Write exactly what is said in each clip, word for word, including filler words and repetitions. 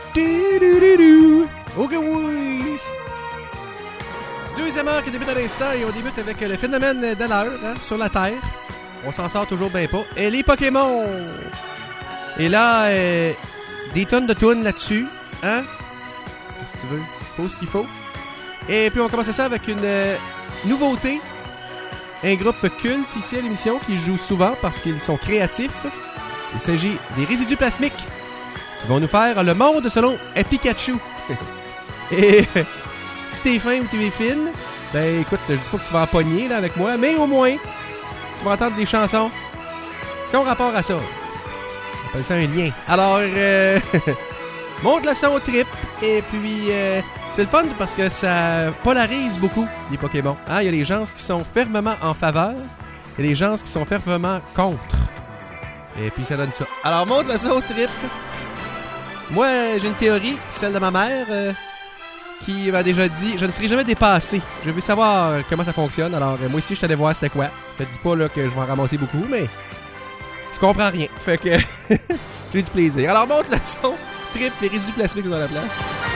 Ok, oui! Deuxième heure qui débute à l'instant et on débute avec le phénomène de l'heure hein, sur la Terre. On s'en sort toujours bien pas. Et les Pokémon! Et là, euh, des tonnes de tunes là-dessus. Hein? Qu'est-ce que tu veux? Faut ce qu'il faut. Et puis on va commencer ça avec une euh, nouveauté. Un groupe culte ici à l'émission qui joue souvent parce qu'ils sont créatifs. Il s'agit des Résidus Plasmiques qui vont nous faire le monde selon un Pikachu. Et si t'es fin ou t'es fine, ben écoute, je dis pas que tu vas en pogner là, avec moi, mais au moins, tu vas entendre des chansons qui ont rapport à ça. On appelle ça un lien. Alors, euh, monte le son au trip et puis... Euh, c'est le fun parce que ça polarise beaucoup les Pokémon. Hein? Il y a les gens qui sont fermement en faveur et les gens qui sont fermement contre. Et puis ça donne ça. Alors monte le son au trip. Moi, j'ai une théorie, celle de ma mère, euh, qui m'a déjà dit je ne serai jamais dépassé. Je veux savoir comment ça fonctionne. Alors moi aussi, je t'allais voir c'était quoi. Je te dis pas là, que je vais en ramasser beaucoup, mais je comprends rien. Fait que j'ai du plaisir. Alors monte le son, trip, les résidus plasmiques dans la place.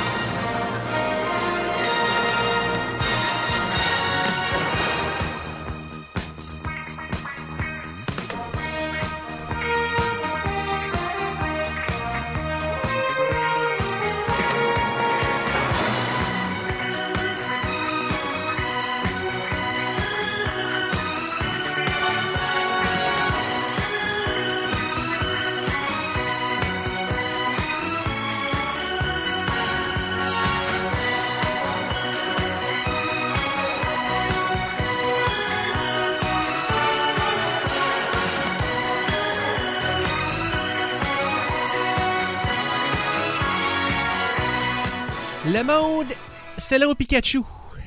Le monde, c'est là au Pikachu.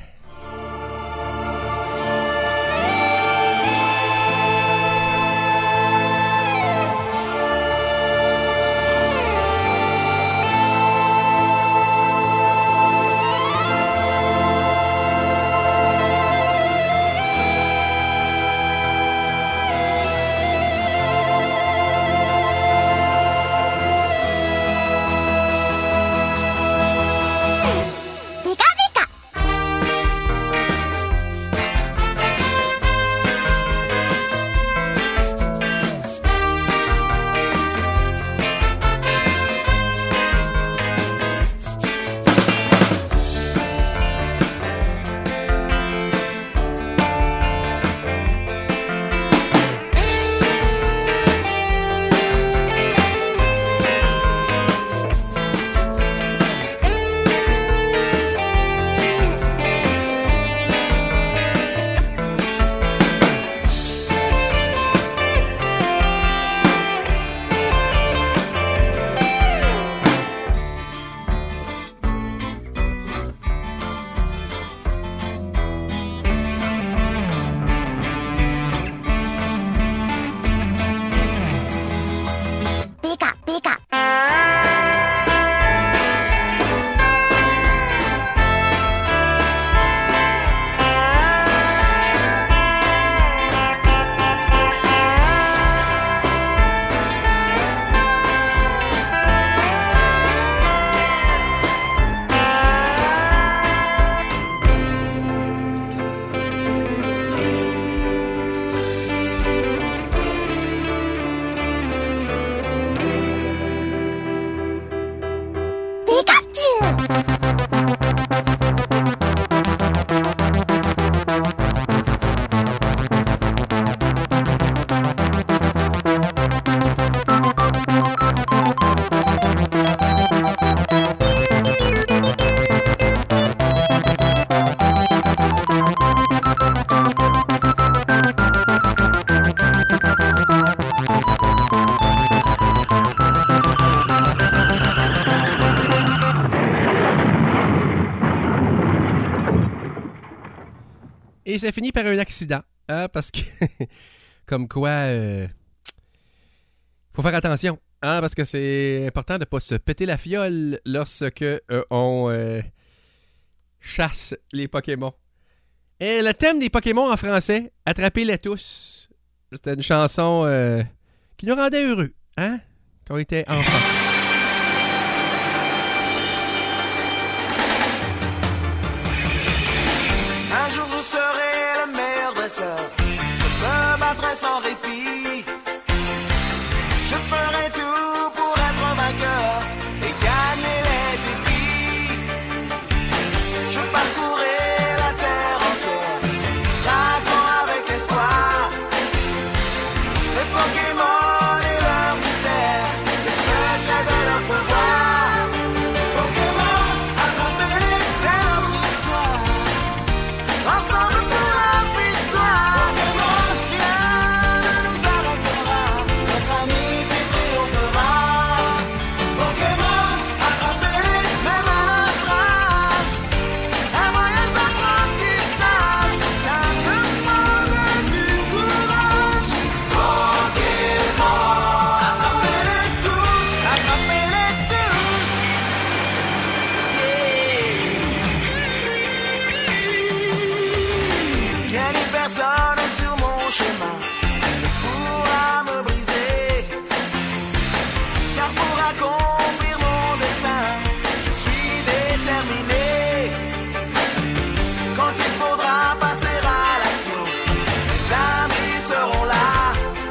Et ça finit par un accident, hein, parce que, comme quoi, euh, faut faire attention, hein, parce que c'est important de ne pas se péter la fiole lorsque euh, on euh, chasse les Pokémon. Et le thème des Pokémon en français, attrapez-les tous, c'était une chanson euh, qui nous rendait heureux, hein, quand on était enfants. sans répit. Je ferai tout pour être vainqueur et gagner les défis. Je parcourrai la terre entière, traquant avec espoir les Pokémon et leur mystère, le secret de leur pouvoir. Pokémon, attrapez-les, c'est notre histoire. Ensemble pour la victoire. Pokémon, rien ne nous arrêtera. Notre amitié triomphera. Pokémon, attrapez-les, même à notre âge. Un voyage d'apprentissage, ça demande du courage. Pokémon, attrapez-les tous, attrapez-les tous. Yeah. Quelle personne sur mon chemin ne pourra me briser, car pour accomplir mon destin, je suis déterminé. Quand il faudra passer à l'action, mes amis seront là,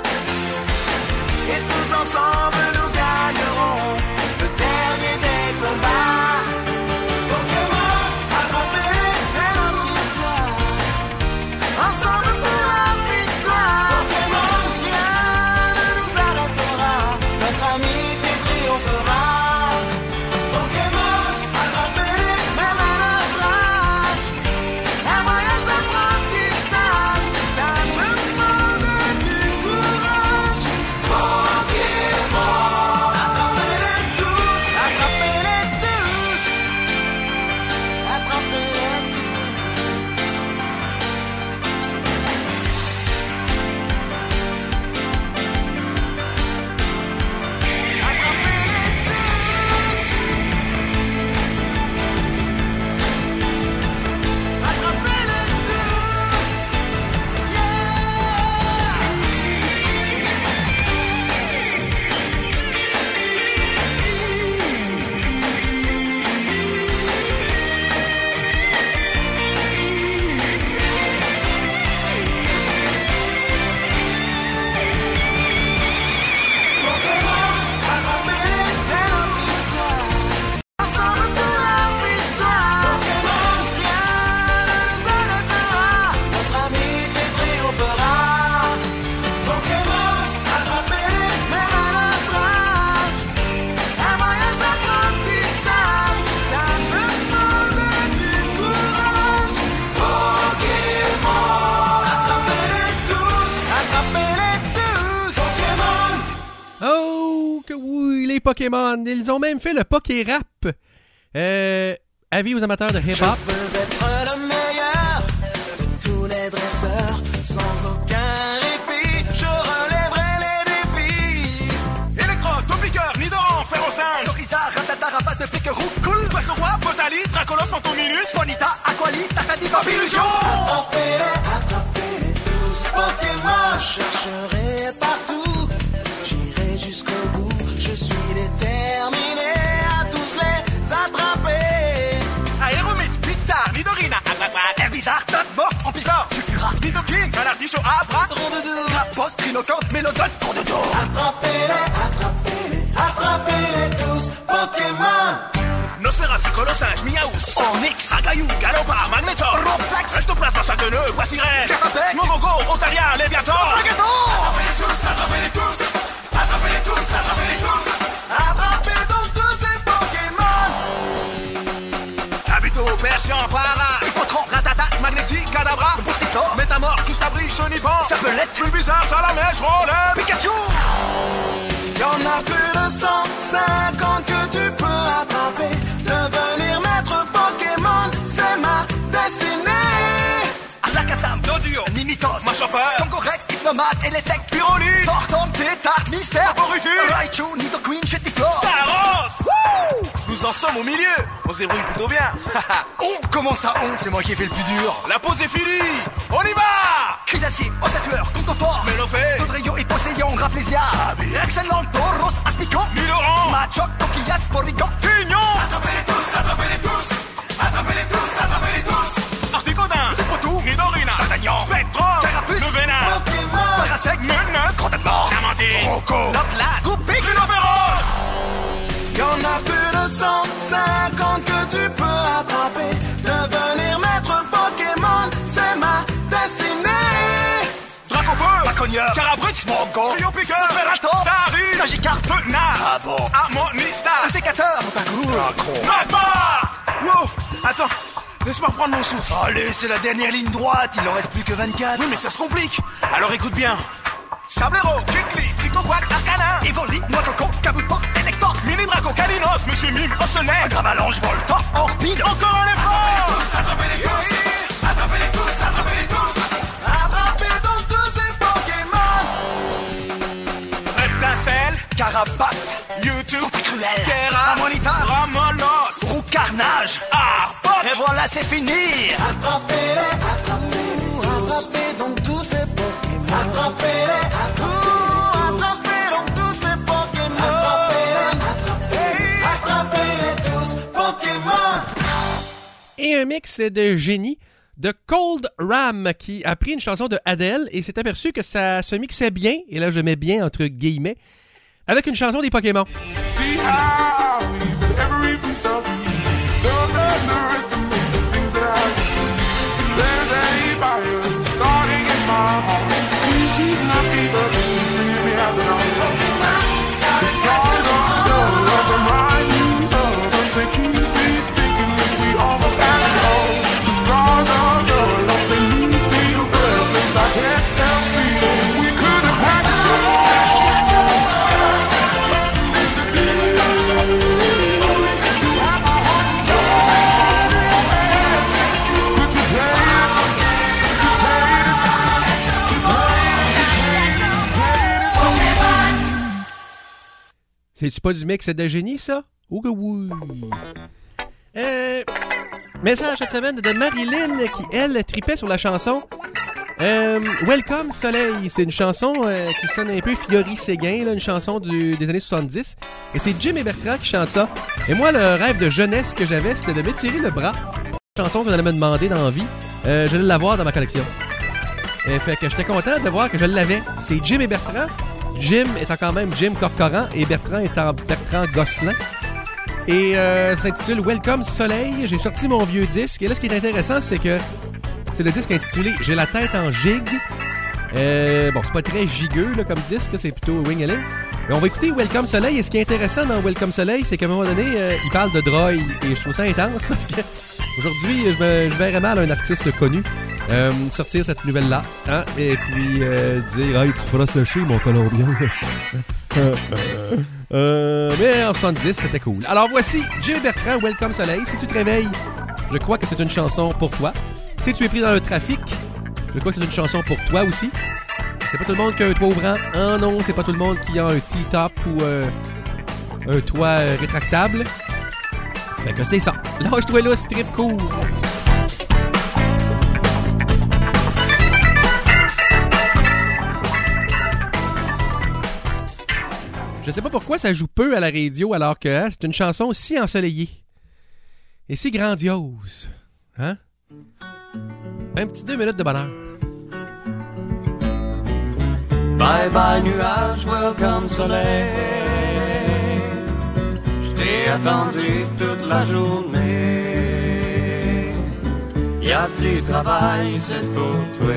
et tous ensemble nous gagnerons le dernier des combats. Pokémon, attrapez-les, c'est notre histoire. Ensemble pour la victoire. Pokémon, rien ne nous arrêtera. Notre amitié triomphera. Pokémon, attrapez-les, même à notre âge. Un voyage d'apprentissage, ça demande du courage. Pokémon, attrapez-les tous, attrapez-les tous, attrapez-les tous. Attrapez-les tous. Attrapez-les tous. Pokémon, attrapez-les, c'est notre histoire. Ensemble pour la victoire. Pokémon, rien ne nous arrêtera. Notre amitié triomphera. Pokémon, attrapez-les, même à notre âge. Un voyage d'apprentissage, ça demande du courage. Pokémon, attrapez-les tous, attrapez-les tous. Pokémon. Oh, que oui, les Pokémon. Ils ont même fait le Poké-Rap. Euh, avis aux amateurs de hip-hop. Je veux être le meilleur de tous les dresseurs, sans aucun répit, je relèverai les défis. Electro, Topiqueur, Nidoran, Ferrocinq, Charizard, Ratata, Rapace de flic roux, cool. Poisson Roi, Potali, Dracolos, Fantominus, Bonita, Aquali, Tatati, Papillusion. Attrapez-les, attrapez-les tous, Pokémon, je chercherai partout, j'irai jusqu'au bout, je suis déterminé à tous les attraper. Aéromite, Pictar, Nidorina, Aquaquac, Herbizarre, Totbo, Amphiphore, Sulfurat, Nidoking, Canardichaud, Abra, Rondoudou, Crapos, Trinocorde, Mélodon, Condodo. attrapez-les, attrapez-les, attrapez-les tous, Pokémon. Nosferatu, Colossinge, Miaous, Onyx, Agayou, Galopard, Magnetor, Ronflax, Restoplasma, Sagueneux, Guaciret, Cafapec, Smogogo, Otaria, Léviator, Flagaton. Attrapez-les tous, attrapez-les tous, attrapez-les tous, Attrapez donc tous ces Pokémon. Kabuto, Persian, Para, Hippotron, Ratata, Magnétique, Kadabra, Boustiflore, Métamorphe, Custabri, Chenipan, Sapelette, Bulbizarre, Salamèche, Rolette, Pikachu. Y'en a plus de cent cinquante que tu peux attraper. Devenir maître Pokémon, c'est ma destinée. Alakazam, Doduo, Mimitos, Machoper, Tonkorex, Hypnomate, Eletec, Pyroli, Torton, Tétard, Mystère, Vaporufus, Raichu, Nidoqueen, Jettiflore. Staros. Nous en sommes au milieu. On se débrouille plutôt bien. On, comment ça on? C'est moi qui ai fait le plus dur. La pause est finie. On y va. Chrysacier, Ossatueur, Contophore, Mélofée, Dodrio, Hyposéion, Rafflesia, Excellent, Tauros, Aspicon, Miloran, Machoc, Coquillas, Porygon, Tignon, Attrapez-les tous, attrapez-les tous. Attrapez-les tous, attrapez-les tous. Articodin, Potou, Nidorina, D'Artagnan, Spectrum, Carapuce, Novena, Pokémon. Parasect, Poco, Loclas, Goupix, Bruno Féroce. Y'en a plus de cent cinquante que tu peux attraper. Devenir maître Pokémon, c'est ma destinée. Dracofeu, Draconia, Carabrux, Smogon, Trio Piqueur, Ferrator, Starry, Magikarp, Pugna, ah bon, Harmonistar, Sécateur, Otaku, Magmar. Wow, attends, laisse-moi reprendre mon souffle. Allez, c'est la dernière ligne droite, il en reste plus que vingt-quatre. Oui, mais ça se complique. Alors écoute bien. Sablero, Kikli, Psychoquack, Arcana, Evoli, Noix-Coco, Kabutox, Elector, Mini Draco, Calinos, Monsieur Mime, Osselet, Gravalanche, Volta, Orpide, encore un effort. Attrapez-les tous, attrapez-les tous, attrapez-les tous. Attrapez donc tous ces Pokémon. Reptincelle, Carapace, YouTube, Cruel, Terra, Ramonita, Ramolos, Roux Carnage, Arbok. Et voilà, c'est fini. Attrapez-les, attrapez-les, attrapez donc tous ces Pokémon. Attrapez-les, attrapez-les, attrapez donc tous ces Pokémon. Attrapez-les, attrapez-les, attrapez-les tous Pokémon. Et un mix de génie de Cold Ram qui a pris une chanson de Adele et s'est aperçu que ça se mixait bien, et là je mets bien entre guillemets, avec une chanson des Pokémon. See how every piece of me does the things that I do. There's a fire starting in my heart. You keep knocking, but you bring me out the door. The stars are dull of the mind you love us. They keep me thinking that we almost had it all. The stars are dull of the new feel breathless. I can't help feeling we could have had it all. C'est-tu pas du mix de génie, ça? Oh que oui! Euh, message cette semaine de Marilyn qui, elle, tripait sur la chanson euh, Welcome Soleil. C'est une chanson euh, qui sonne un peu Fiori Séguin, là, une chanson du, des années soixante-dix. Et c'est Jim et Bertrand qui chantent ça. Et moi, le rêve de jeunesse que j'avais, c'était de m'étirer le bras. Une chanson que j'allais me demander dans la vie. Euh, j'allais l'avoir dans ma collection. Et fait que j'étais content de voir que je l'avais. C'est Jim et Bertrand. Jim étant quand même Jim Corcoran et Bertrand étant Bertrand Gosselin. Et euh, ça s'intitule Welcome Soleil. J'ai sorti mon vieux disque. Et là, ce qui est intéressant, c'est que c'est le disque intitulé J'ai la tête en gigue. Euh, bon, c'est pas très gigueux là, comme disque, c'est plutôt wing-a-ling. Mais on va écouter Welcome Soleil. Et ce qui est intéressant dans Welcome Soleil, c'est qu'à un moment donné, euh, il parle de droï. Et je trouve ça intense parce que aujourd'hui, je, me, je verrais mal un artiste connu euh, sortir cette nouvelle-là. Hein, et puis euh, dire « Hey, tu feras sécher mon colombien. » euh, Mais en soixante-dix, c'était cool. Alors voici Jim Bertrand, Welcome Soleil. Si tu te réveilles, je crois que c'est une chanson pour toi. Si tu es pris dans le trafic, je crois que c'est une chanson pour toi aussi. C'est pas tout le monde qui a un toit ouvrant. Ah non, c'est pas tout le monde qui a un T-top ou euh, un toit euh, rétractable. Fait que c'est ça. Lâche-toi là, strip court. Je sais pas pourquoi ça joue peu à la radio alors que hein, c'est une chanson si ensoleillée et si grandiose. Hein? Un petit deux minutes de bonheur. Bye bye nuage, welcome soleil. Je t'ai attendu toute la journée. Y'a du travail, c'est pour toi.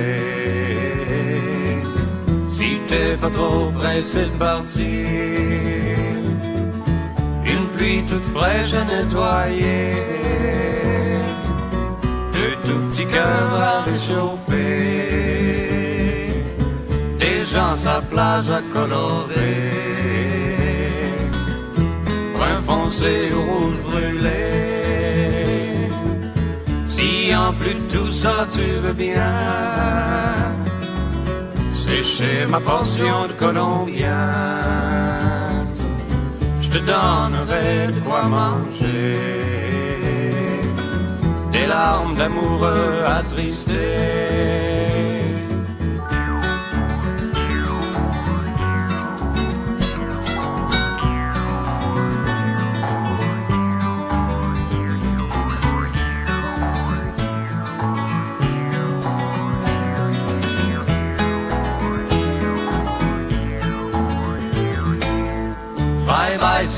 Si t'es pas trop pressé de partir, une pluie toute fraîche à nettoyer, deux tout petits cœurs à réchauffer, des gens à plage à colorer, brun foncé ou rouge brûlé. Si en plus de tout ça tu veux bien sécher ma portion de colombien, je te donnerai de quoi manger, des larmes d'amoureux attristés.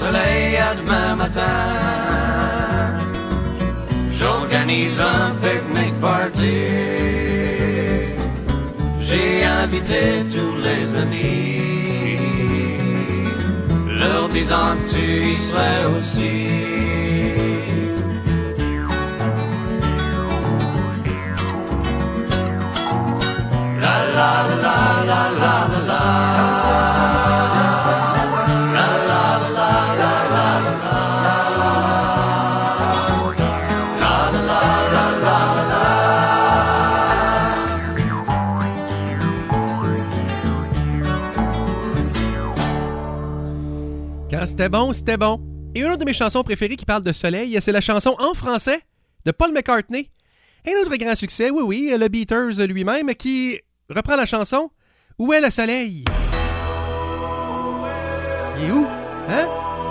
soleil à demain matin. J'organise un picnic party. J'ai invité tous les amis, leur disant que tu y serais aussi. La la la la la la la. Quand c'était bon, c'était bon. Et une autre de mes chansons préférées qui parle de soleil, c'est la chanson en français de Paul McCartney. Un autre grand succès, oui, oui, le Beatles lui-même, qui reprend la chanson « Où est le soleil? » Il est où? Hein?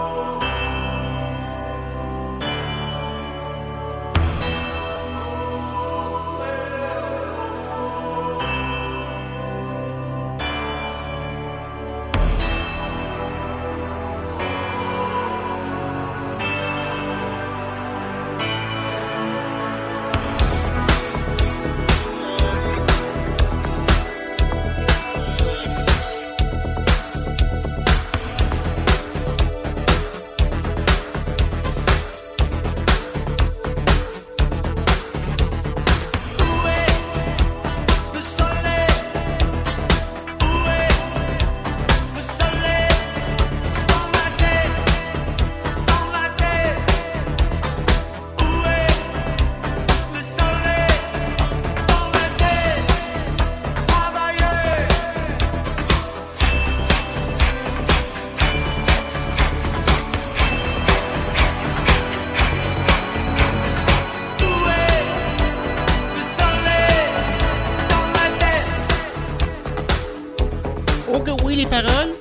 Les paroles,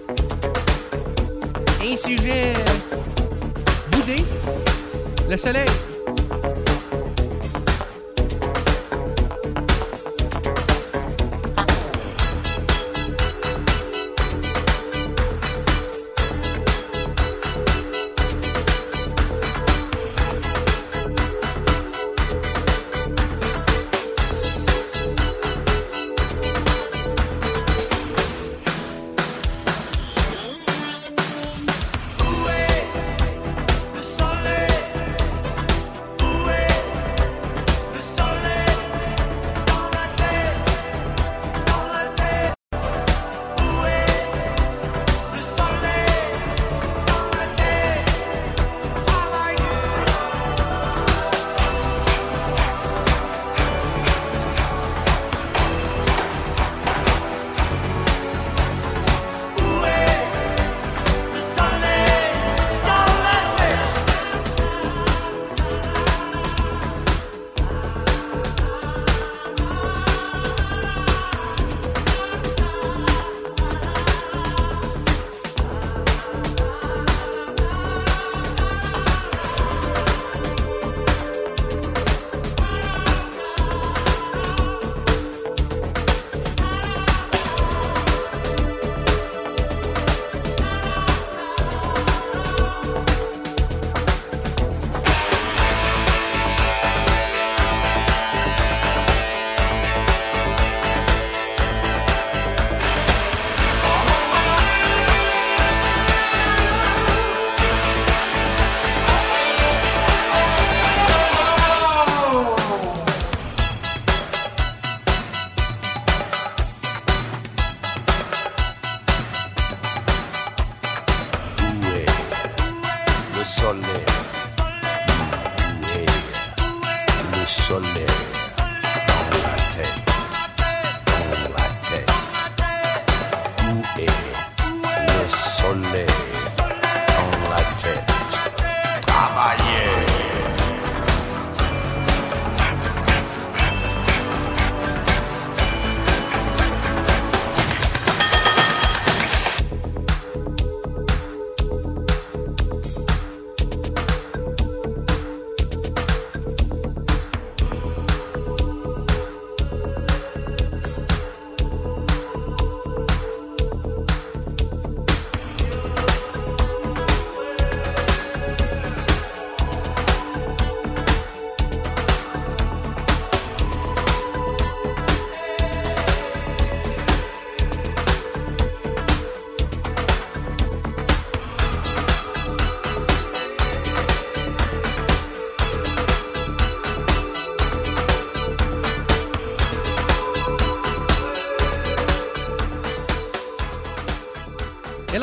un sujet boudé, le soleil.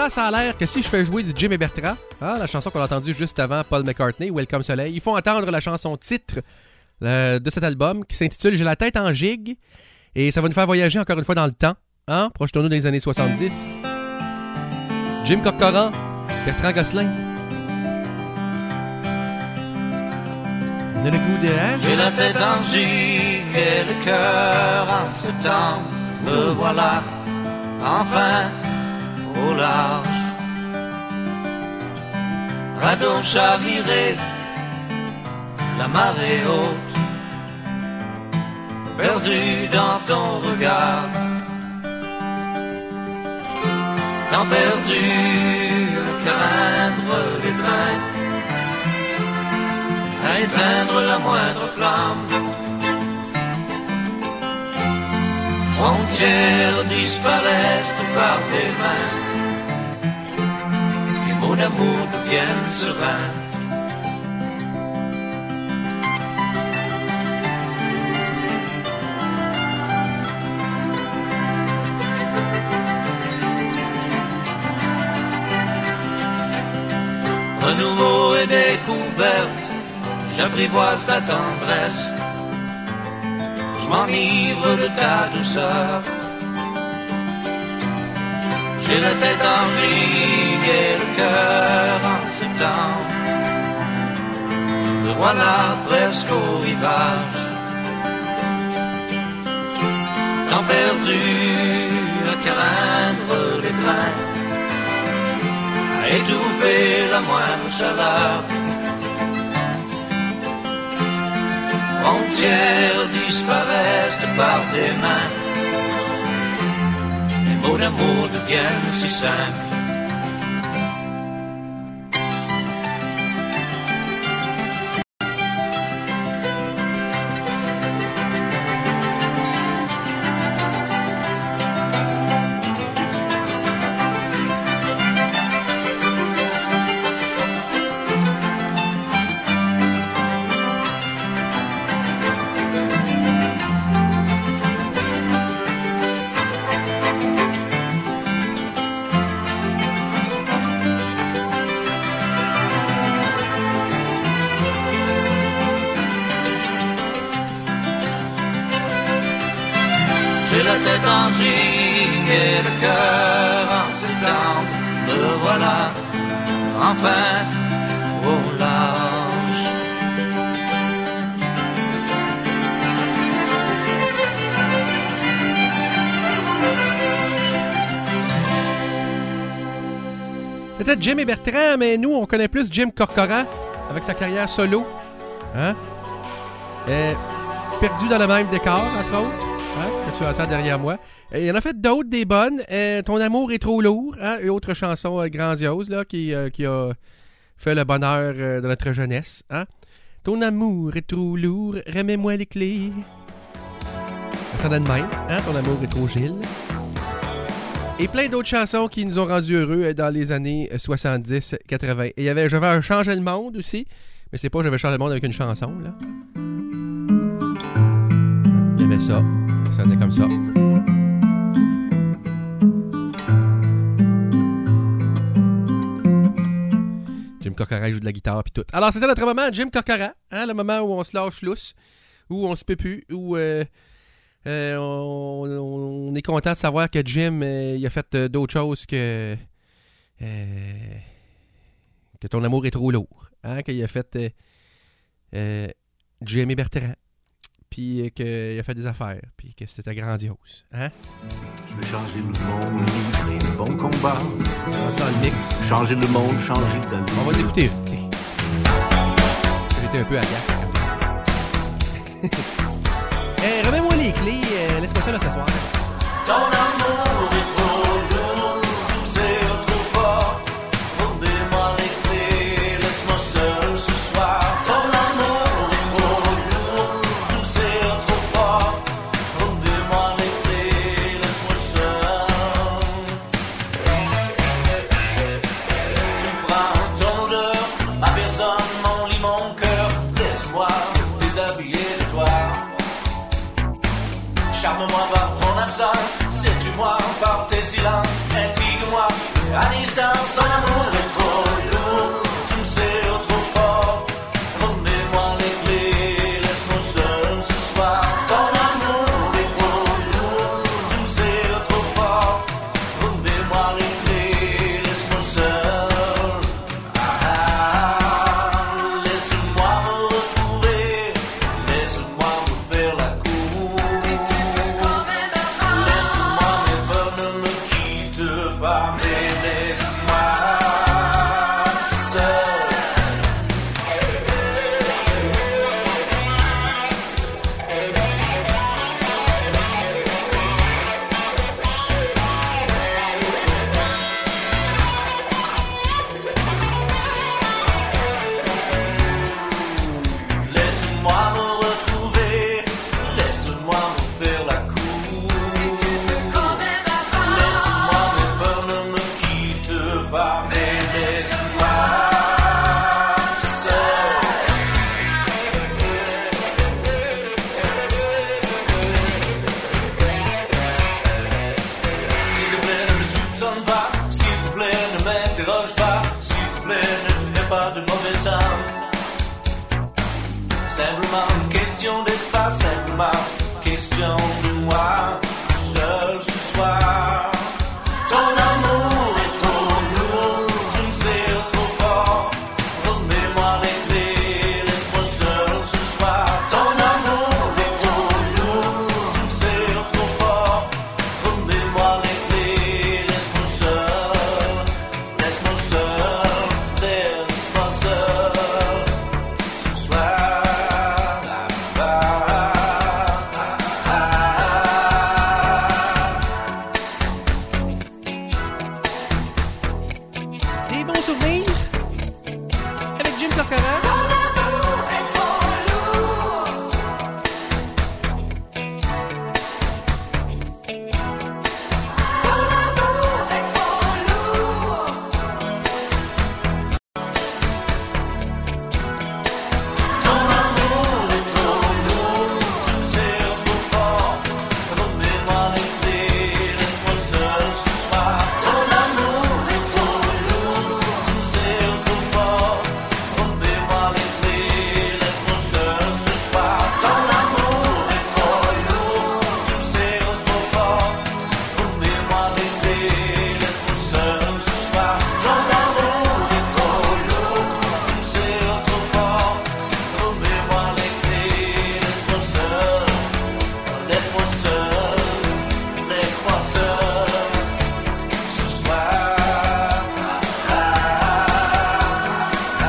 là, ça a l'air que si je fais jouer du Jim et Bertrand, hein, la chanson qu'on a entendue juste avant Paul McCartney, Welcome Soleil, il faut entendre la chanson titre euh, de cet album qui s'intitule J'ai la tête en gigue. Et ça va nous faire voyager encore une fois dans le temps. Hein? Projetons-nous des années soixante-dix. Jim Corcoran, Bertrand Gosselin. On a le goût de... Hein? J'ai la tête en gigue et le cœur en septembre. Me voilà enfin au large. Radeau chaviré, la marée haute, perdu dans ton regard. Temps perdu à craindre les trains, à éteindre la moindre flamme. Frontières disparaissent par tes mains, les mots d'amour deviennent sereins. Renouveau et découverte, j'apprivoise ta tendresse. Je m'enivre de ta douceur. J'ai la tête en gigue et le cœur en septembre. Me voilà presque au rivage. Temps perdu à craindre les trains, à étouffer la moindre chaleur. Frontières disparaissent par tes mains, les mots d'amour deviennent si simples. J'ai la tête en gigue et le cœur en septembre. Me voilà enfin au large. Peut-être Jim et Bertrand, mais nous, on connaît plus Jim Corcoran avec sa carrière solo. Hein? Euh, perdu dans le même décor, entre autres. Hein, que tu entends derrière moi. Il y en a fait d'autres, des bonnes. Euh, Ton amour est trop lourd. Hein, une autre chanson euh, grandiose là, qui, euh, qui a fait le bonheur euh, de notre jeunesse. Hein. Ton amour est trop lourd, remets-moi les clés. Ça donne même. Hein, ton amour est trop Gilles. Et plein d'autres chansons qui nous ont rendus heureux dans les années soixante-dix quatre-vingts. Et il y avait Je vais changer le monde aussi. Mais c'est pas Je vais changer le monde avec une chanson. Là. Il y avait ça. Ça sonnait comme ça. Jim Corcoran joue de la guitare puis tout. Alors, c'était notre moment, Jim Corcoran. Hein, le moment où on se lâche lousse, où on se peut plus, où euh, euh, on, on est content de savoir que Jim euh, il a fait euh, d'autres choses que euh, que ton amour est trop lourd. Hein, qu'il a fait euh, euh, Jim et Bertrand. Puis qu'il a fait des affaires, puis que c'était grandiose. Hein? Je vais changer le monde, livrer le bon combat. On va faire le mix. Changer le monde, changer d'allure. On va l'écouter. Tiens. J'étais un peu agace. hey, remets-moi les clés. Euh, laisse-moi ça là ce soir. Ton amour est trop lourd, tout c'est trop fort. Rendez-moi les clés, laisse-moi seul ce soir. Ton amour est trop lourd, tout c'est trop fort. Rendez-moi les clés, laisse-moi seul. Tu prends ton odeur, ma personne, mon lit, mon cœur. Laisse-moi déshabiller de toi. Charme-moi par ton absence, sais-tu Prends-moi par tes silences, intrigue-moi. À distance, ton amour est trop lourd. Tu me serres trop fort. Remets-moi les clés, laisse-moi seul ce soir. Ton amour est trop lourd. Tu me serres trop fort. Remets-moi les clés, laisse-moi seul. Ah, ah, laisse-moi me retrouver. Laisse-moi me faire la cour. Si tu veux quand même avoir. Laisse-moi mes peurs, ne me quitte pas. Mais laisse-moi seul. Laisse-moi me retrouver, laisse-moi me faire la cour. Si tu veux quand même avoir. Laisse-moi mes peurs, ne me quitte pas. Mais laisse-moi seul. S'il te plaît, ne me soupçonne pas. S'il te plaît, ne m'interroge pas. S'il te plaît, ne te fais pas de mauvais sens. Simplement une question d'espace, simplement question de moi, seul ce soir. Ton amour est trop lourd, tu me serres trop fort. Remets-moi les clés, laisse-moi seul ce soir. Ton amour est trop lourd, tu me serres trop fort. Remets-moi les clés, laisse-moi seul. Laisse-moi seul, laisse-moi seul. Ce soir. Des bons souvenirs avec Jim Corcoran. Ton amour est trop lourd, tu me serres trop fort. Remets-moi les clés, laisse-moi seul ce soir. Ton amour est trop lourd, tu me serres trop fort. Remets-moi les clés, laisse-moi seul ce soir. Ton amour est trop lourd, tu me serres trop fort. Remets-moi les clés, laisse-moi seul ce soir. Ton amour est trop lourd, tu me serres trop fort. Remets-moi les clés, laisse-moi seul. Laisse-moi seul, laisse-moi seul ce soir. Ah, ah,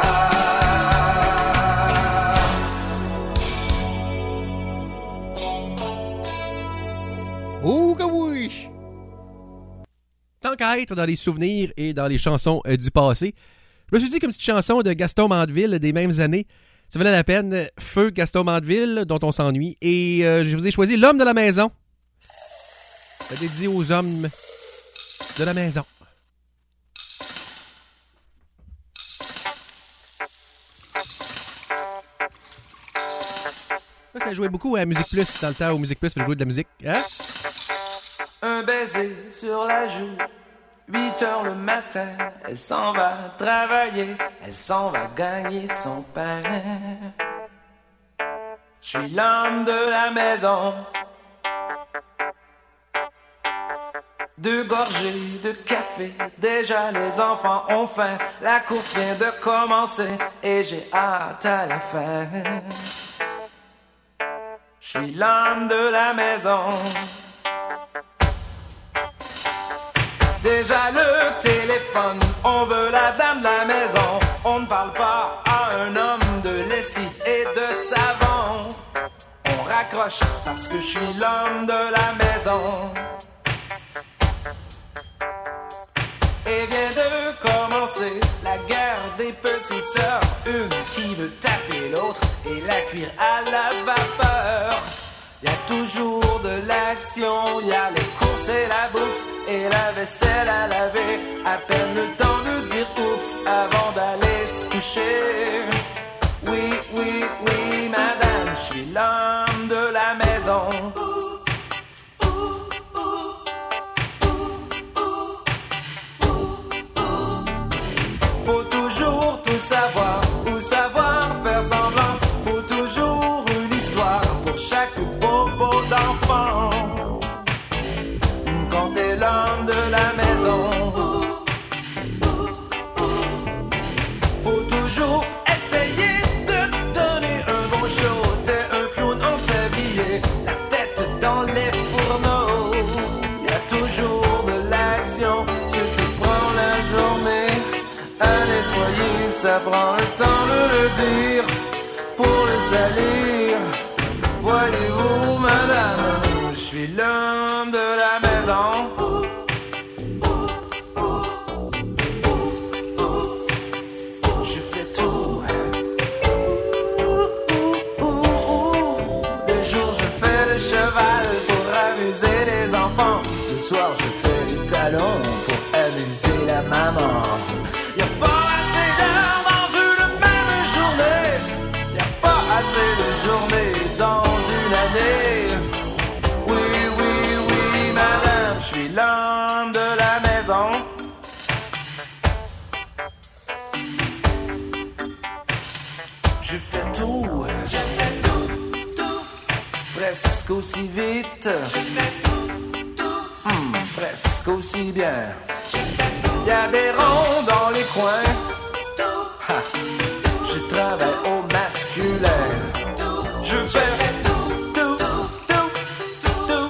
Oh que oui! Tant qu'à être dans les souvenirs et dans les chansons euh, du passé, je me suis dit qu'une petite chanson de Gaston Mandeville des mêmes années, ça valait la peine. Feu Gaston Mandeville, dont on s'ennuie. Et euh, je vous ai choisi L'homme de la maison. C'est dédié aux hommes de la maison. Ça jouait beaucoup à Musique Plus dans le temps où Musique Plus faisait jouer de la musique. Hein? Un baiser sur la joue, huit heures le matin, elle s'en va travailler, elle s'en va gagner son pain. Je suis l'homme de la maison. Deux gorgées de café, déjà les enfants ont faim. La course vient de commencer et j'ai hâte à la fin. Je suis l'homme de la maison. Déjà le téléphone, on veut la dame de la maison. On ne parle pas à un homme de lessive et de savon. On raccroche parce que je suis l'homme de la maison. Et vient de commencer la guerre des petites sœurs. Une qui veut taper l'autre et la cuire à la vapeur. Y a toujours de l'action, y a les courses et la bouffe et la vaisselle à laver. À peine le temps de dire ouf avant d'aller se coucher. Oui, oui, oui, madame, je suis l'homme de la maison. Faut toujours une histoire pour chaque bobo d'enfant. Quand t'es l'homme de la maison, faut toujours essayer de donner un bon show. T'es un clown entablillé, la tête dans les fourneaux. Y a toujours de l'action, ce qui prend la journée à nettoyer, ça prend le temps de le dire pour le salir. Voyez-vous, madame, je suis l'homme de la maison. Je fais tout. Le jour, je fais le cheval pour amuser les enfants. Le soir, je fais du talon pour amuser la maman. Y'a pas assez d'heures dans une même journée. Y'a pas assez de journées dans une année. Oui, oui, oui, madame, je suis l'homme de la maison. Je fais tout. Je fais tout, tout. Presque aussi vite. Je fais tout, tout. Hmm, presque aussi bien. Y a des ronds dans les coins. Ha. Je travaille au masculin. Je fais tout, tout, tout, tout, tout,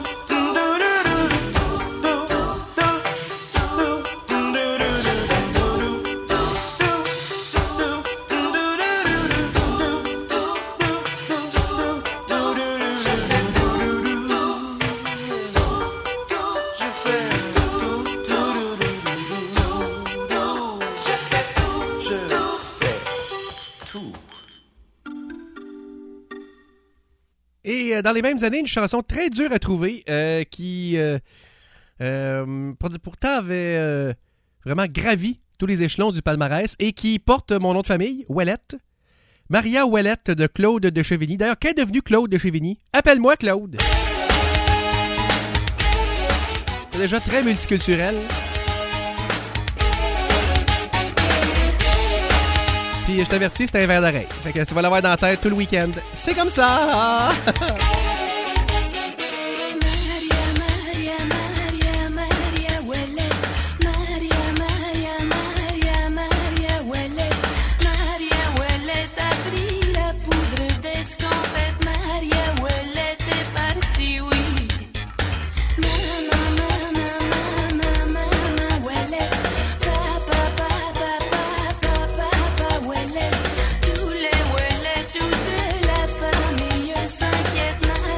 Et euh, dans les mêmes années, une chanson très dure à trouver euh, qui euh, euh, pourtant avait euh, vraiment gravi tous les échelons du palmarès et qui porte mon nom de famille, Ouellette. Maria Ouellette de Claude de Chevigny. D'ailleurs, qu'est devenu Claude de Chevigny? Appelle-moi Claude. C'est déjà très multiculturel. Puis je t'avertis, c'est un verre d'oreille. Fait que tu vas l'avoir dans la tête tout le week-end. C'est comme ça! Tous les ouellets, toute la famille s'inquiète.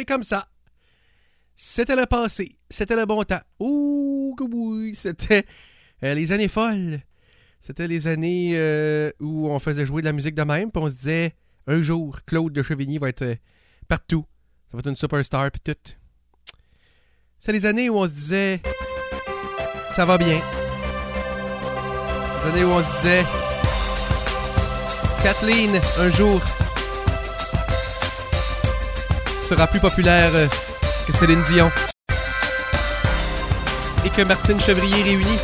C'est comme ça. C'était le passé. C'était le bon temps. Ouh, que oui, c'était euh, les années folles. C'était les années euh, où on faisait jouer de la musique de même, puis on se disait, un jour, Claude de Chevigny va être euh, partout. Ça va être une superstar, puis tout. C'est les années où on se disait, ça va bien. Les années où on se disait, Kathleen, un jour, sera plus populaire euh, que Céline Dion. Et que Martine Chevrier réunie.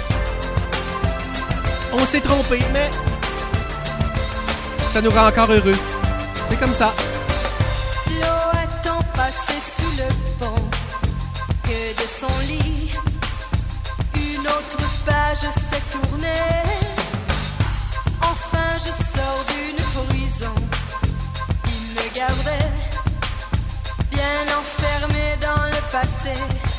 On s'est trompé, mais ça nous rend encore heureux. C'est comme ça. L'eau a tant passé sous le pont que de son lit, une autre page s'est tournée. Enfin, je sors d'une prison qui me gardait bien enfermé dans le passé.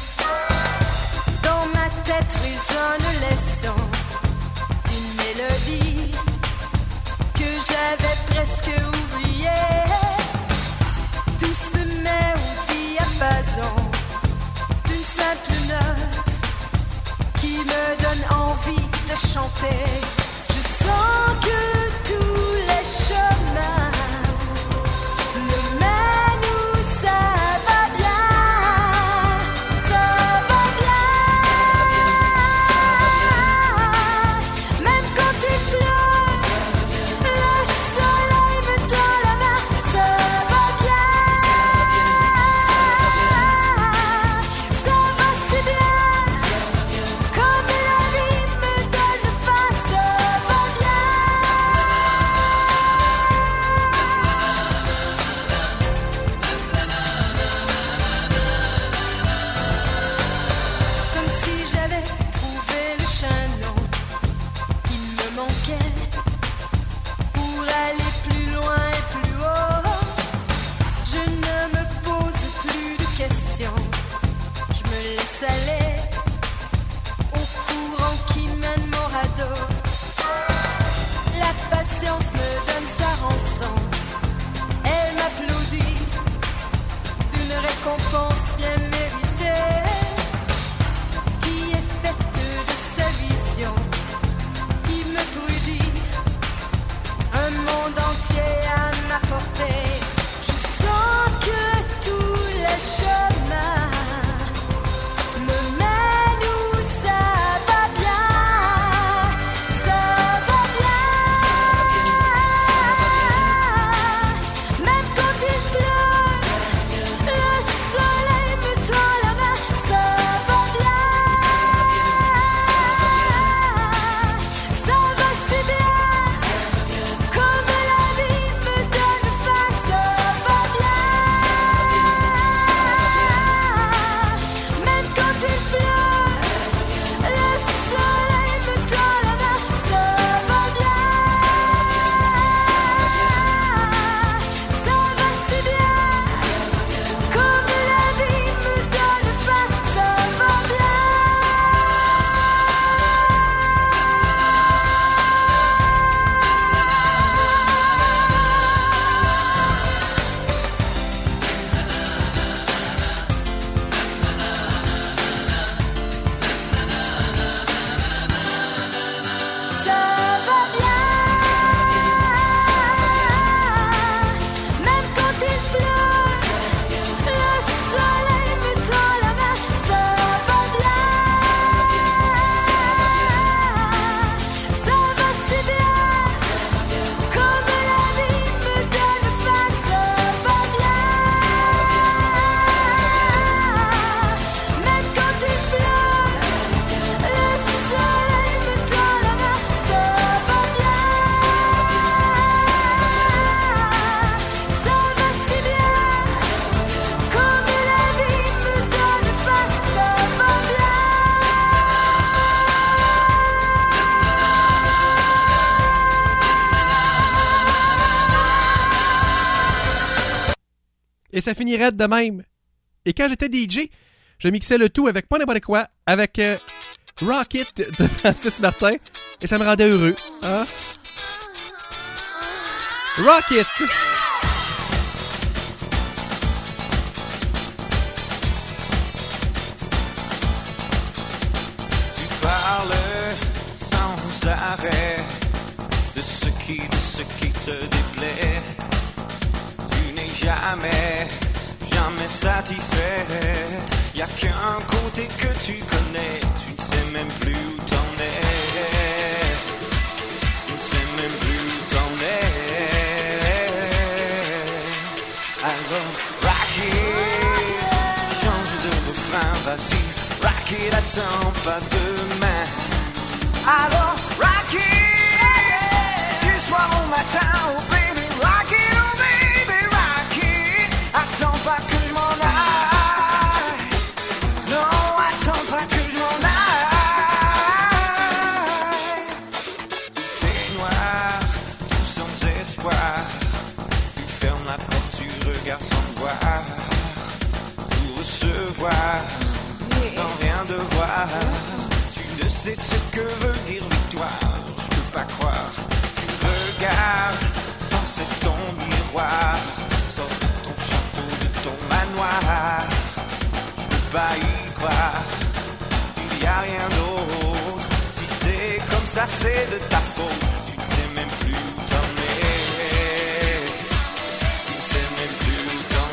Dans ma tête résonne les sons d'une mélodie que j'avais presque oubliée. Tout se met au diapason d'une simple note qui me donne envie de chanter. Je sens que tous les chemins me mènent où ça va bien, ça va bien. Même quand il pleut, le soleil me tend la main, ça va bien, ça va si bien, comme la vie me donne faim, ça va bien. Comme si j'avais trouvé le chaînon qui me manquait pour aller plus loin et plus haut. Je ne me pose plus de questions, je me laisse aller au courant qui mène mon radeau. La patience me donne sa rançon, elle m'applaudit d'une récompense bien méritée, qui est faite de sa vision, qui me prudit un monde entier à m'apporter. Je sens que tous les chemins me mènent où ça va bien, ça va bien. Même quand il pleut, le soleil me tend la main, ça va bien, ça va si bien, comme la vie me donne faim, ça va bien. Même quand il pleut, le soleil me tend la main, ça va bien, ça va si bien, comme la vie me donne faim, ça va bien. Ça va bien, même quand il pleut, le soleil me tend la main, ça va bien, ça va si bien, comme la vie me donne faim, ça va bien, même quand il pleut, le soleil me tend la main, ça va bien, ça va si bien, comme la vie me donne faim, ça va bien. Et ça finirait de même. Et quand j'étais D J, je mixais le tout avec pas n'importe quoi, avec euh, Rocket de Francis Martin, et ça me rendait heureux. Hein? Rocket! sans arrêt de ce qui, de ce qui te déplaît. Tu n'es jamais, jamais satisfaite. Y a qu'un côté que tu connais, tu ne sais même plus où t'en es. Tu ne sais même plus où t'en es. Alors, rock it, change de refrain, vas-y, rock it, attends pas demain. Alors, rock it, du soir au matin, oh baby, rock it, oh baby, rock it. Attends pas que je m'en aille. Non, attends pas que je m'en aille. Tout est noir, tout sans espoir. Tu fermes la porte, tu regardes sans voir. Tout recevoir, sans rien devoir. Tu ne sais ce que veut dire victoire. Je peux pas croire. Tu regardes sans cesse ton miroir. Sors de ton château, de ton manoir. Je peux pas y croire. Il y a rien d'autre. Si c'est comme ça, c'est de ta faute. Tu ne sais même plus où t'en es. Tu ne sais même plus où t'en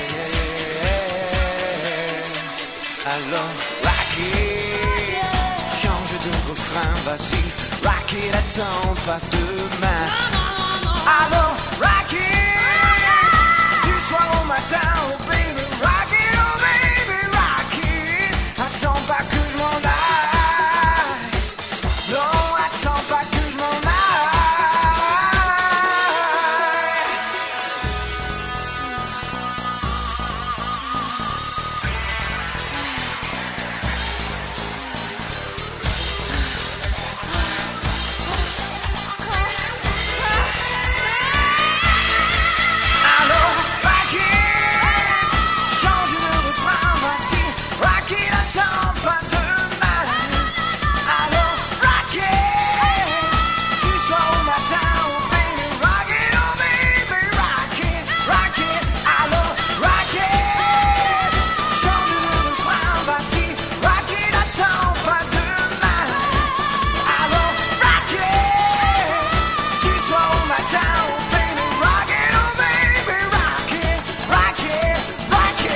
es. Alors, rock it, change de refrain, vas-y, rock it, attends pas demain. Alors, rock it, du soir au matin, oh baby, rock it, oh baby, rock it. Attends pas que je m'en aille. Non, attends pas que je m'en aille. Alors, rock it, change de refrain, vas-y, rock it, attends pas demain. Alors, rock it, du soir au matin, oh baby, rock it, oh baby, rock it, rock it. Alors, rock it, change de refrain, vas-y, rock it, attends pas demain. Alors, rock it, du soir au matin, oh baby, rock it, oh baby, rock it, rock it, rock it.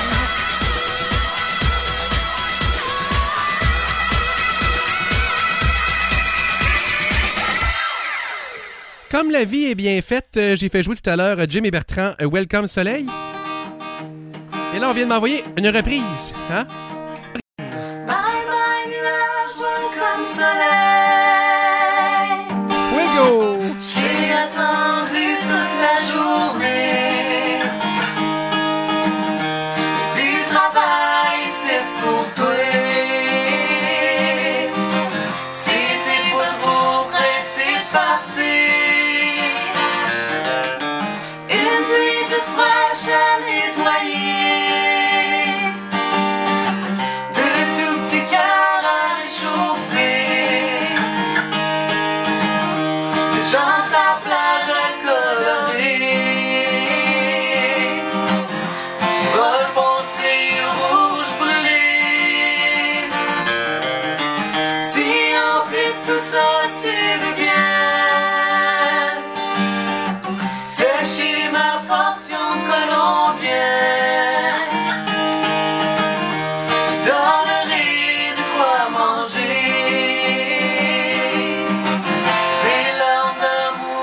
Comme la vie est bien faite, euh, j'ai fait jouer tout à l'heure euh, Jim et Bertrand, euh, Welcome Soleil. Et là, on vient de m'envoyer une reprise. Hein? Bye bye nuage, welcome soleil. Fuego! J'ai attendu toute la journée. Du travail, c'est pour toi. Si t'es pas trop pressé de partir, une nuit toute fraîche à nettoyer. De tout petits cœurs à réchauffer. Les gens de sa plage à colorer. Bleu foncé, rouge brûlé. Si en plus de tout ça tu veux bien sécher ma portion de colombien, je donnerai de quoi manger. Des larmes d'amour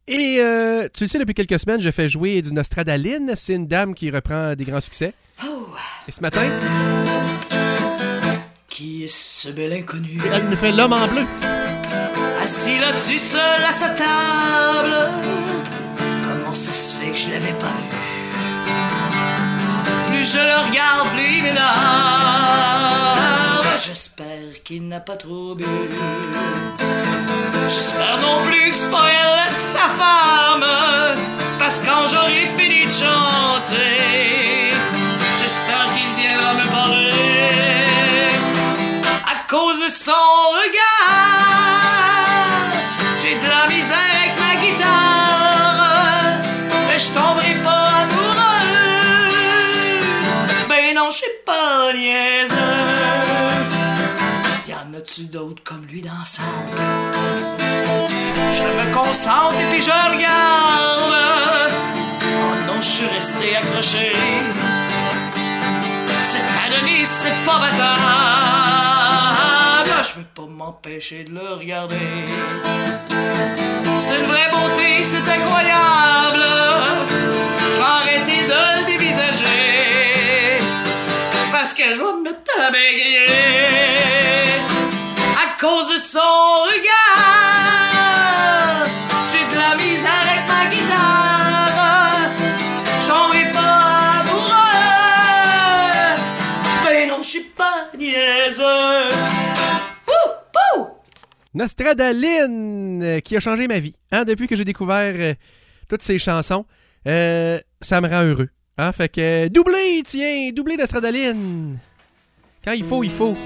Et euh, tu le sais, depuis quelques semaines, je fais jouer du Nostradaline. C'est une dame qui reprend des grands succès. Oh. Et ce matin, Qui est ce bel inconnu? elle nous fait l'homme en bleu. Assis là-dessus seul à sa table. Comment ça se fait que je l'avais pas vu? Plus je le regarde, plus il m'énerve. J'espère qu'il n'a pas trop bu. J'espère non plus que c'est pas elle sa femme. Parce que quand j'aurai fini de chanter, j'espère qu'il viendra me parler. À cause de son regard, j'ai de la misère avec ma guitare. Mais je tomberai pas amoureux. Ben non, je suis pas niaiseux. Y'en a-tu d'autres comme lui dans la salle? Je me concentre et puis je regarde. Oh non, je suis resté accroché. Cet Adonis, c'est pas battable. Je peux pas m'empêcher de le regarder. C'est une vraie beauté, c'est incroyable. Je vais arrêter de le dévisager. Parce que je vais me mettre à maigrir. À cause de son regard, j'ai de la misère avec ma guitare. J'en ai pas amoureux. Ben non, je suis pas niaiseux. Ouh, ouh. Nostradaline, euh, qui a changé ma vie. Hein, depuis que j'ai découvert euh, toutes ces chansons, euh, ça me rend heureux. Hein, fait que euh, doublé, tiens, doublé Nostradaline. Quand il faut, il faut.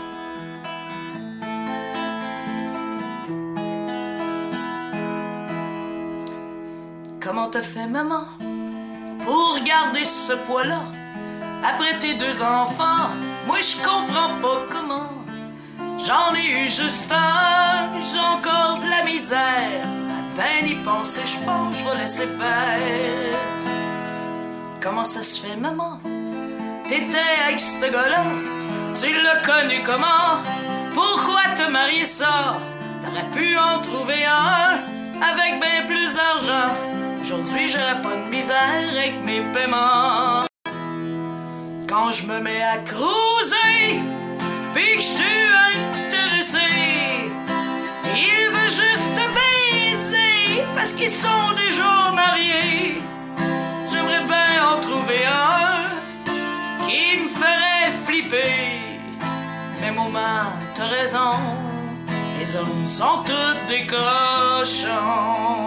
Comment t'as fait, maman, pour garder ce poids-là? Après tes deux enfants, moi je comprends pas comment. J'en ai eu juste un, j'ai encore de la misère. À peine y penser, je pense, je vais laisser faire. Comment ça se fait, maman? T'étais avec ce gars-là, tu l'as connu comment? Pourquoi te marier ça? T'aurais pu en trouver un avec bien plus d'argent. Aujourd'hui, j'aurais pas de misère avec mes paiements. Quand je me mets à cruiser, pis que je suis intéressé, il veut juste te baiser parce qu'ils sont déjà mariés. J'aimerais bien en trouver un qui me ferait flipper. Mais maman, t'as raison, les hommes sont tous des cochons.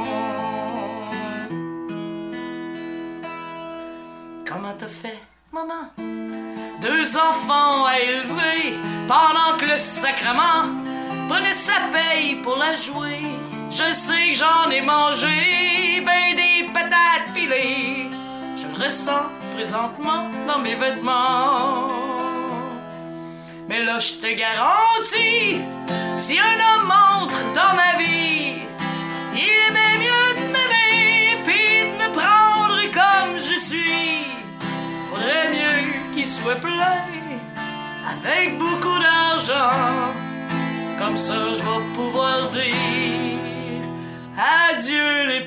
Comment t'as fait, maman? Deux enfants à élever pendant que le sacrement prenait sa paye pour la jouer. Je sais que j'en ai mangé ben des patates pilées. Je le ressens présentement dans mes vêtements. Mais là je te garantis, si un homme entre dans ma vie, il est bien mieux de m'aimer pis de me prendre comme je suis. Faudrait mieux qu'il soit plein avec beaucoup d'argent. Comme ça je vais pouvoir dire adieu les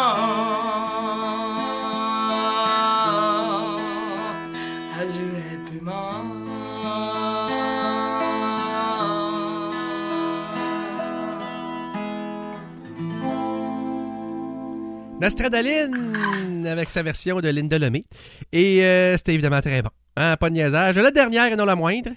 paiements. Adieu les paiements. Nostradaline, avec sa version de Linda Lemay. Et euh, c'était évidemment très bon. Hein, pas de niaisage. La dernière et non la moindre.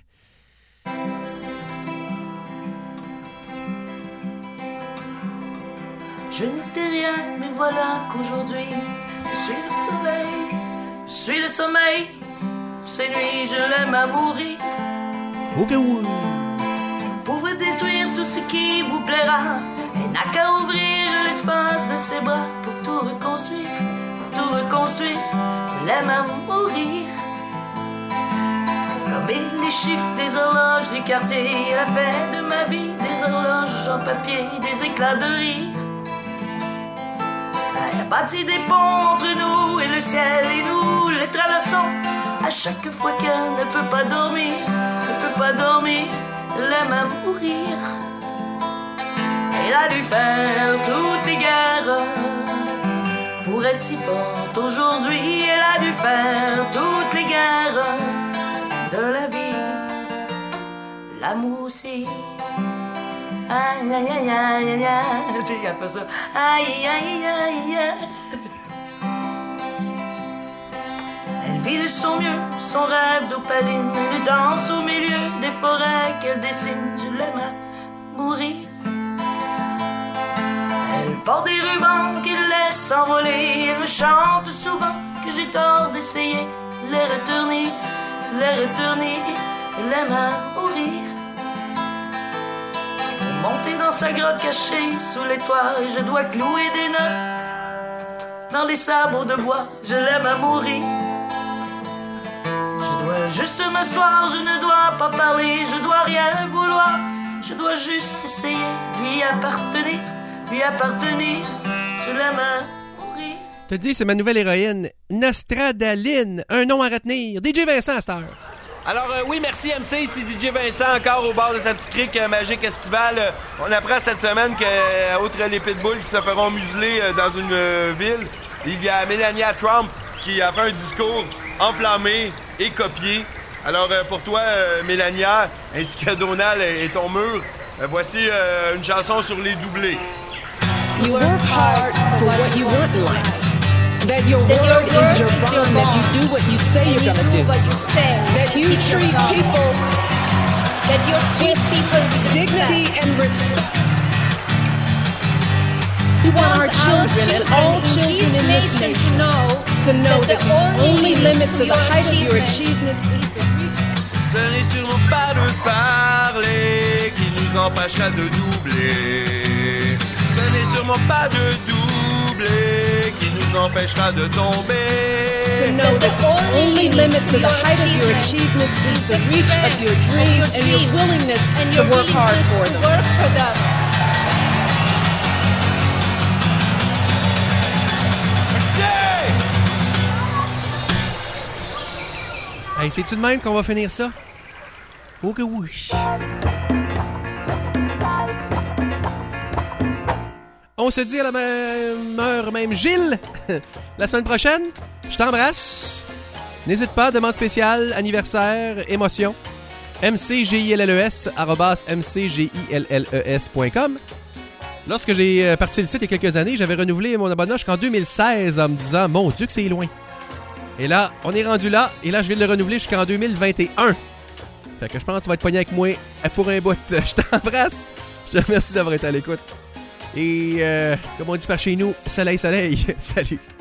Je n'étais rien, mais voilà qu'aujourd'hui je suis le soleil, je suis le sommeil. Ces nuits, je l'aime à mourir. Ok, oui. Pour détruire tout ce qui vous plaira, et n'a qu'à ouvrir l'espace de ses bras pour tout reconstruire, pour tout reconstruire. Je l'aime à mourir. Comme les chiffres des horloges du quartier, la fin de ma vie, des horloges en papier, des éclats de rire. Elle a bâti des ponts entre nous et le ciel et nous les traversons. À chaque fois qu'elle ne peut pas dormir, ne peut pas dormir, l'aime à mourir. Elle a dû faire toutes les guerres Pour être si forte aujourd'hui, elle a dû faire toutes les guerres de la vie. L'amour aussi. Aïe aïe aïe aïe aïe aïe. Tu sais, elle fait ça. Aïe aïe aïe aïe. Elle vit de son mieux, son rêve d'opaline. Elle danse au milieu des forêts qu'elle dessine. Je l'aime à mourir. Elle porte des rubans qui le laissent s'envoler. Elle me chante souvent que j'ai tort d'essayer de les retourner, de les retourner. Elle aime à mourir. Pour monter dans sa grotte cachée sous les toits, je dois clouer des notes dans les sabots de bois. Je l'aime à mourir. Je dois juste m'asseoir, je ne dois pas parler, je dois rien vouloir. Je dois juste essayer de lui appartenir. Lui appartenir, je l'aime à mourir. Je te dis, c'est ma nouvelle héroïne, Nostradaline. Un nom à retenir. D J Vincent à cette heure. Alors euh, oui, merci M C, ici D J Vincent, encore au bord de sa petite crique euh, magique estivale. Euh, on apprend cette semaine que, euh, outre les pitbulls qui se feront museler euh, dans une euh, ville, il y a Melania Trump qui a fait un discours enflammé et copié. Alors euh, pour toi, euh, Melania, ainsi que Donald et, et ton mur, euh, voici euh, une chanson sur les doublés. You work hard for what you want in life. That your That your word word is your is your bond. That you bond. do what you say And you're you gonna do do. what you say. That you Keep your treat promise. people That you treat people with dignity respect. and respect. We want our our children and all children in children in this this nation nation to know to know that that the the only only limit limit to to the your height of your achievements achievements is the future. Ce n'est sûrement pas de parler qui nous empêchera de doubler. Ce n'est sûrement pas de doubler qui nous empêchera de tomber. To know that the only limit to the height of your achievements is the reach of your dreams and your willingness and to your work hard willingness for to them. work for them. Hey, c'est-tu de même qu'on va finir ça? Oh que oui! On se dit à la même heure, même Gilles, la semaine prochaine. Je t'embrasse. N'hésite pas, demande spéciale, anniversaire, émotion. M C G I L L E S arobase M C G I L L E S point com. Lorsque j'ai parti le site il y a quelques années, j'avais renouvelé mon abonnement jusqu'en deux mille seize en me disant « Mon Dieu que c'est loin! » Et là, on est rendu là, et là, je viens de le renouveler jusqu'en deux mille vingt et un. Fait que je pense que tu vas être pogné avec moi pour un bout. Je t'embrasse. Je te remercie d'avoir été à l'écoute. Et euh, comme on dit par chez nous, soleil, soleil. Salut.